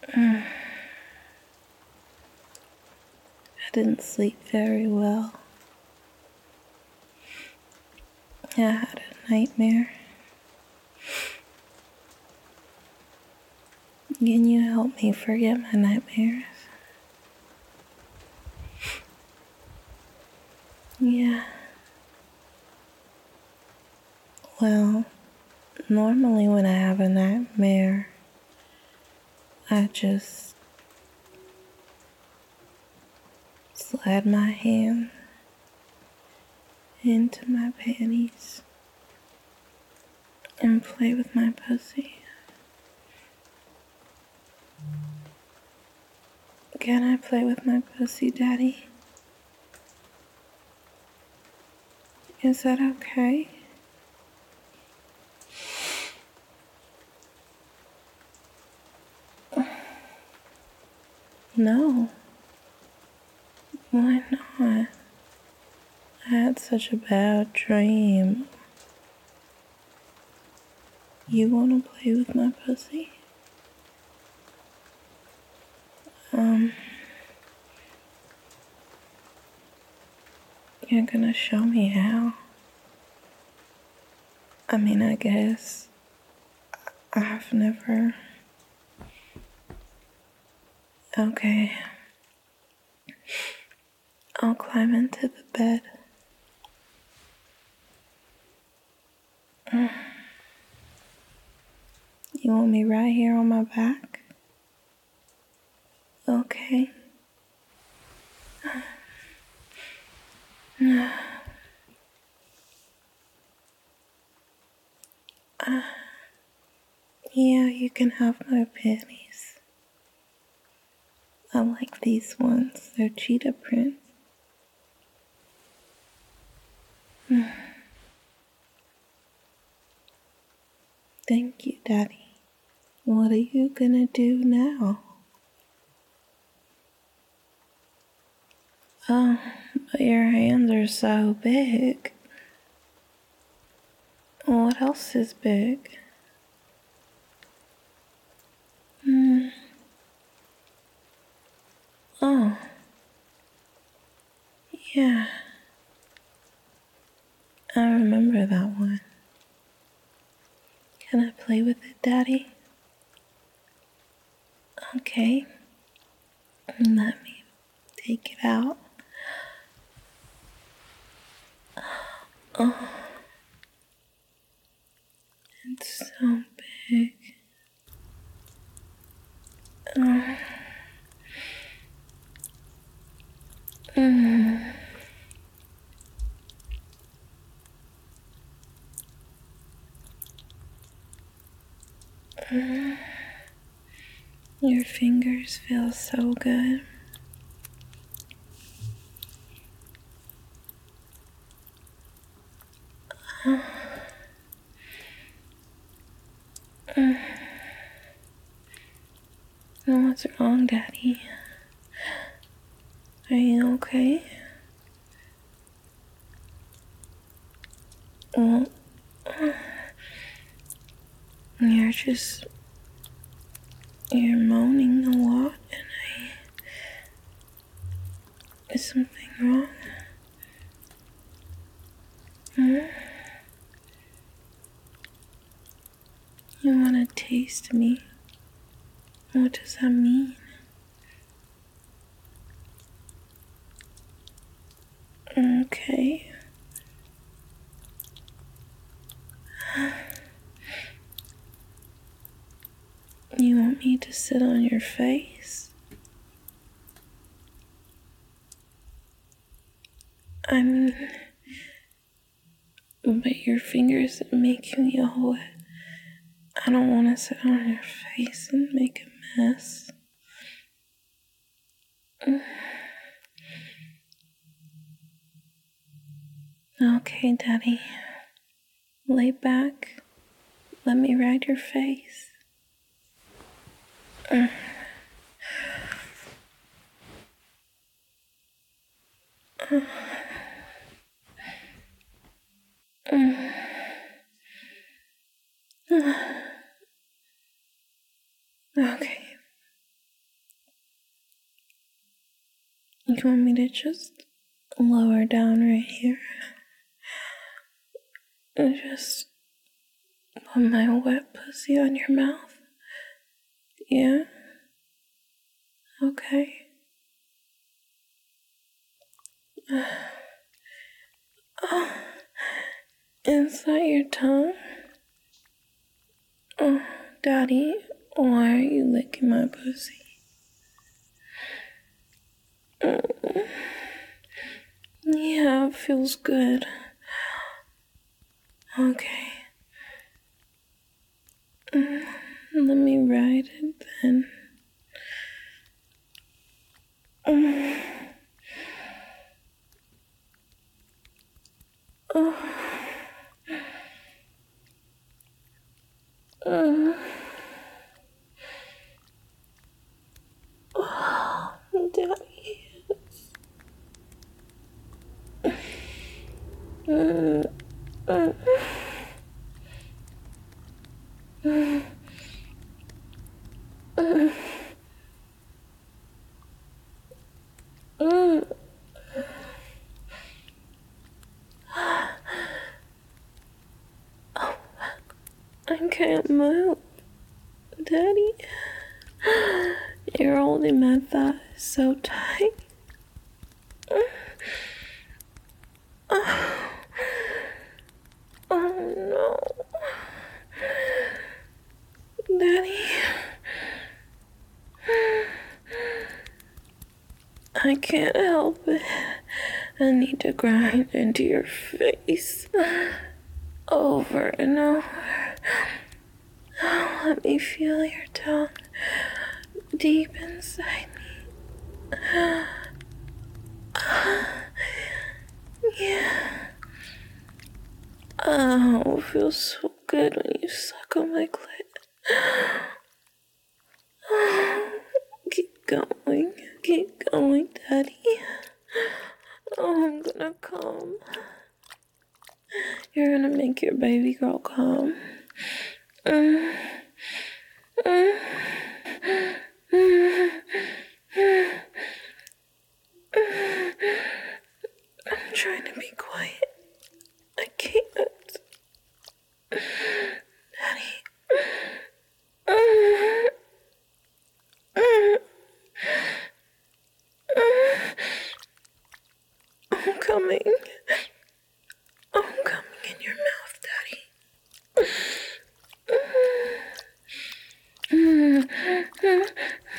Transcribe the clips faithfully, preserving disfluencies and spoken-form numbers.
I didn't sleep very well. I had a nightmare. Can you help me forget my nightmares? Yeah. Well, normally when I have a nightmare, I just slide my hand into my panties and play with my pussy. Can I play with my pussy, Daddy? Is that okay? No. Why not? I had such a bad dream. You wanna play with my pussy? Um, you're gonna show me how? I mean, I guess I've never... Okay. I'll climb into the bed. You want me right here on my back? Okay. Uh, yeah, you can have my panties. I like these ones. They're cheetah print. Thank you, Daddy. What are you gonna do now? Oh, but your hands are so big. What else is big? Hmm. Oh. Yeah. I remember that one. Can I play with it, Daddy? Okay. Let me take it out. Oh. It's so big. Oh. Mm. Mm. Your fingers feel so good. Oh. Mm. What's wrong, Daddy? Are you okay? Well, you're just... You're moaning a lot, and I... Is something wrong? Hmm? You wanna taste me? What does that mean? Okay. You want me to sit on your face? I mean... But your fingers make me all wet. I don't want to sit on your face and make a mess. Okay, Daddy. Lay back. Let me ride your face. Okay. You want me to just lower down right here? And just put my wet pussy on your mouth? Yeah? Okay. Oh, is that your tongue? Oh, Daddy, why are you licking my pussy? Mm. Yeah, it feels good. Okay. Mm. Let me ride it then. Mm. Oh. Mm. Oh, Daddy. Mm. Mm. Mm. Mm. Mm. Oh, I can't move, Daddy. You're holding my thighs so tight. Oh, oh no. Daddy. I can't help it. I need to grind into your face over and over. Oh, let me feel your tongue deep inside me. Yeah. Oh, it feels so good when you suck on my clit. Oh, keep going, keep going, Daddy. Oh, I'm gonna come. You're gonna make your baby girl come. Mm. Mm. Mm. I'm trying to be quiet. I can't. Daddy. Mm. Mm. Mm. I'm coming. I'm coming in your mouth, Daddy. Mm. Mm.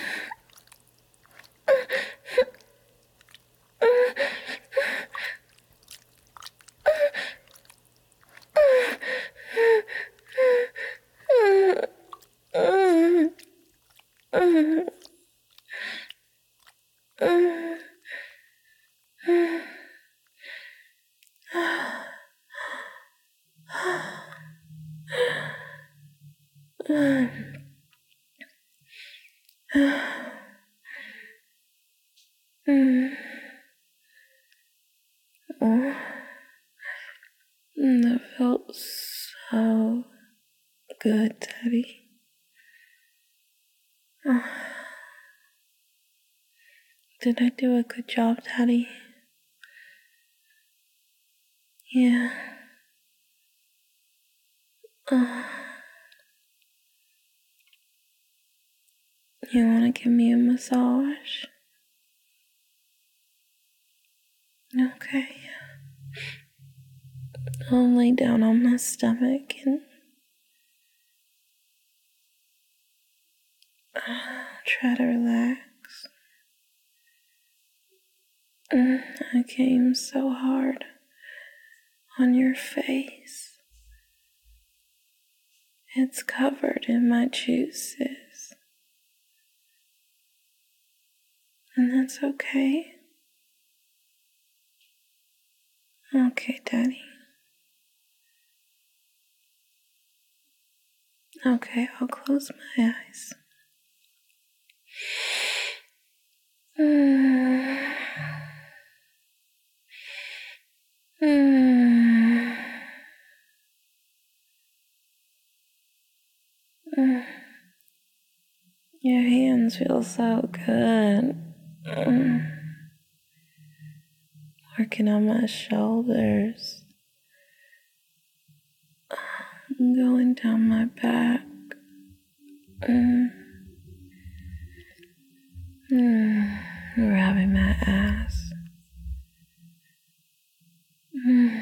Oh, that felt so good, Daddy. Oh, did I do a good job, Daddy? Yeah. Oh, you want to give me a massage? Okay. I'll lay down on my stomach and uh, try to relax. Mm, I came so hard on your face. It's covered in my juices. And that's okay. Okay, Daddy. Okay, I'll close my eyes. Mm. Mm. Mm. Your hands feel so good. Mm. working on my shoulders, going down my back, mm. Mm. rubbing my ass. Mm.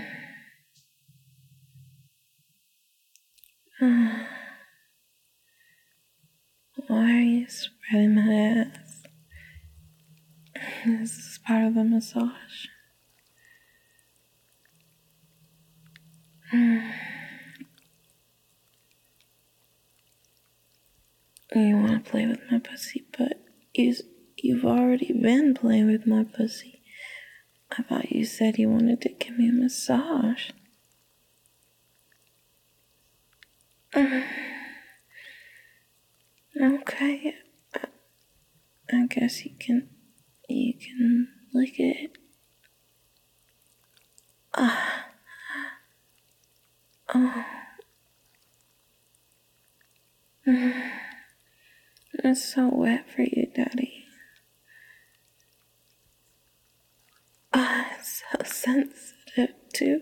Mm. Why are you spreading my ass? This is part of the massage. Mm. You want to play with my pussy, but you, you've already been playing with my pussy. I thought you said you wanted to give me a massage. Mm. Okay, I, I guess you can, you can lick it. Ah. Oh. Mm. It's so wet for you, Daddy. Ah, it's so sensitive, too.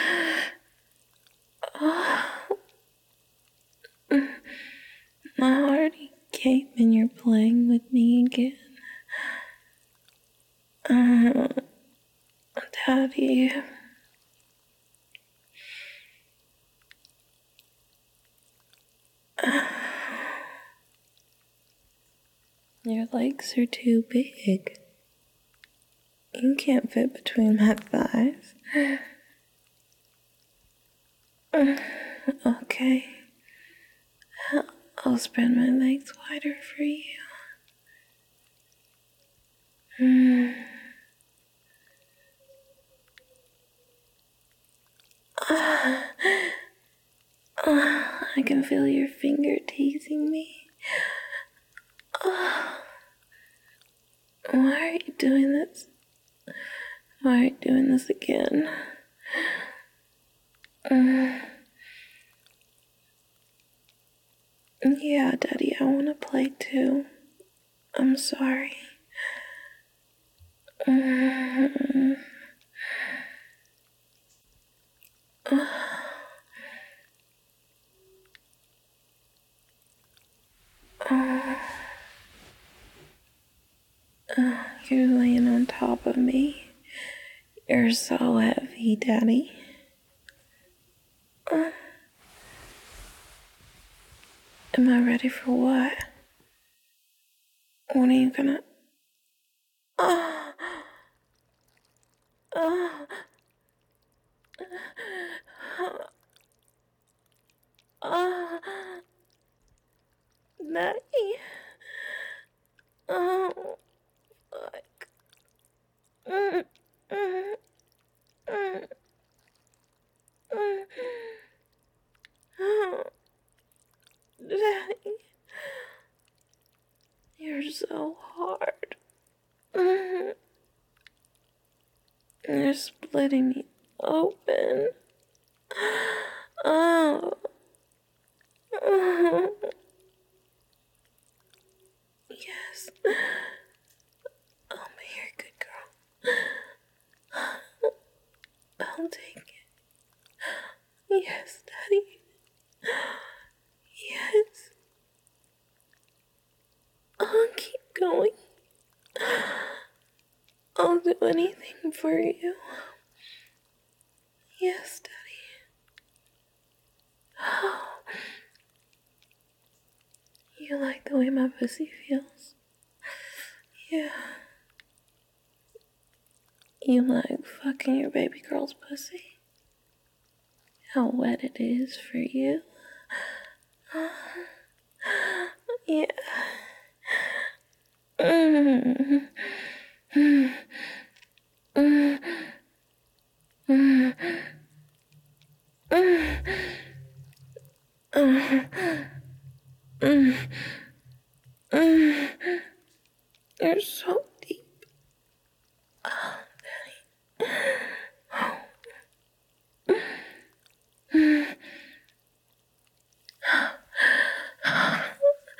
Oh. My heart came and you're playing with me again. Uh, Daddy. Uh, your legs are too big. You can't fit between my thighs. Uh, okay. I'll spread my legs wider for you. Mm. Uh, uh, I can feel your finger teasing me. Uh, why are you doing this? Why are you doing this again? Uh, yeah, Daddy, I want to play too. I'm sorry. Mm. Uh, uh, uh, you're laying on top of me. You're so heavy, Daddy. Uh, am I ready for what? What are you gonna... Uh, uh, uh, Daddy. Oh, fuck. Mm, mm, mm, mm. Oh, Daddy. You're so hard. Mm. You're splitting me open. Oh. Oh. Yes. I'll be your good girl. I'll take it. Yes, Daddy. Yes. I'll keep going. I'll do anything for you. Yes, Daddy. You like the way my pussy feels? Yeah. You like fucking your baby girl's pussy? How wet it is for you? Yeah. Mm. Mm. Mm. Mm. Mm. Mm. Mm. You're so deep. Oh, Daddy.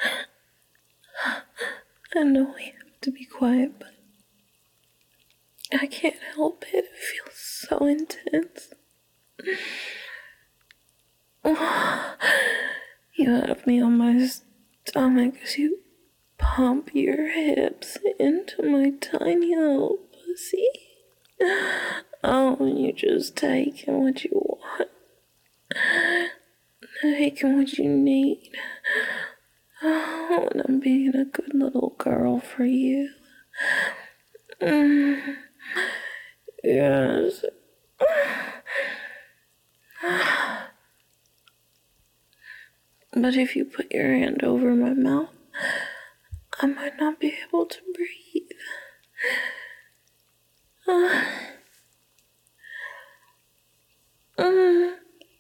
I know we have to be quiet, but I can't help it. It feels so intense. You have me on my stomach as you pump your hips into my tiny little pussy. Oh, and you just taking what you want, taking what you need. Oh, and I'm being a good little girl for you. Mm. Yes. But if you put your hand over my mouth, I might not be able to breathe. Uh, uh,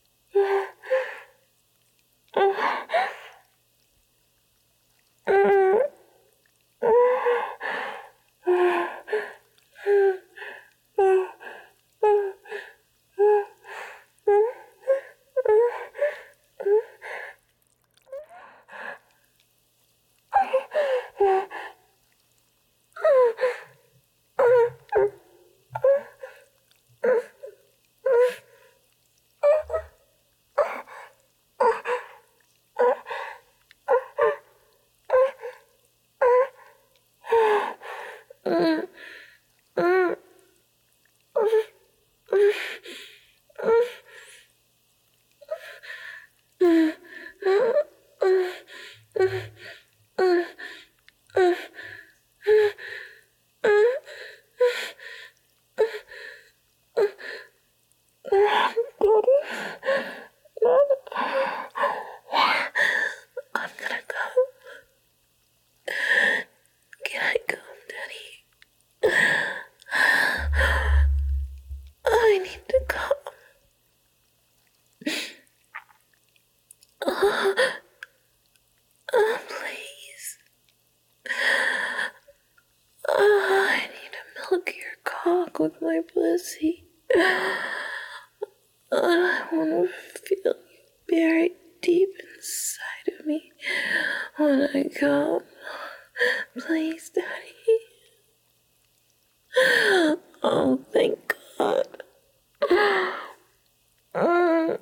I'm gonna go. Can I come, Daddy? I need to come. Oh, oh please. Oh, I need to milk your cock with my pussy. I want to feel you buried deep inside of me when I come. Please, Daddy. Oh, thank God. Mm.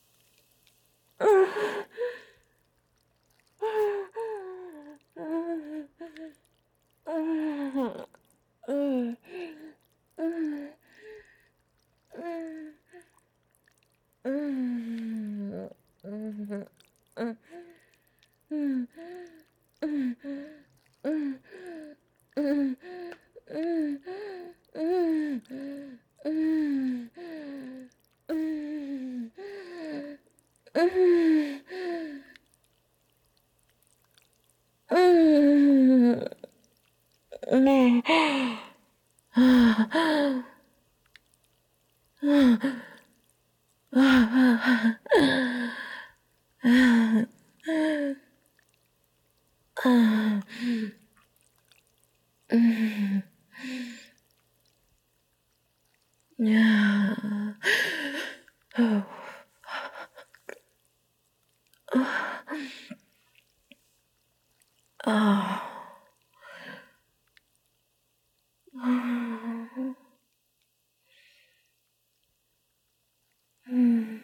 Yeah. Oh. Oh. Mm.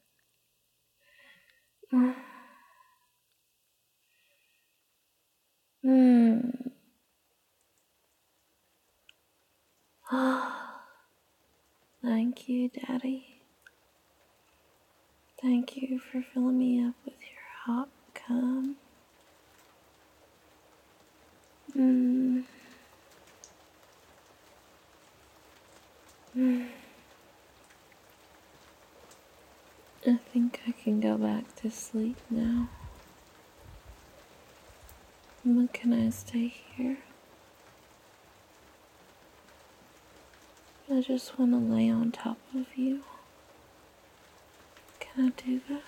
Mm. Thank you, Daddy. Thank you for filling me up with your hot cum. Mm. Mm. I think I can go back to sleep now. But can I stay here? I just want to lay on top of you. Can I do that?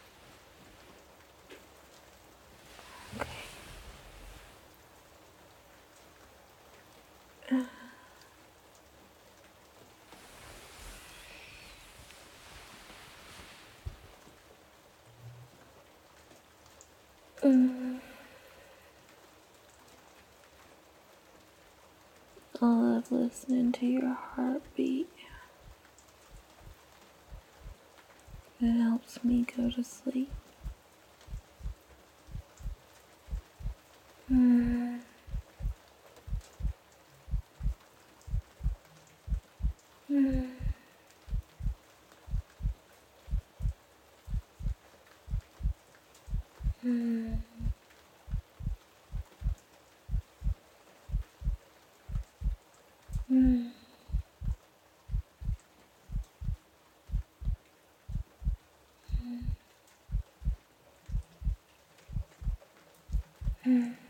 Okay. Uh. Mm. I love listening to your heartbeat. It helps me go to sleep. Mm. Mm. Mm. Mm. Mm.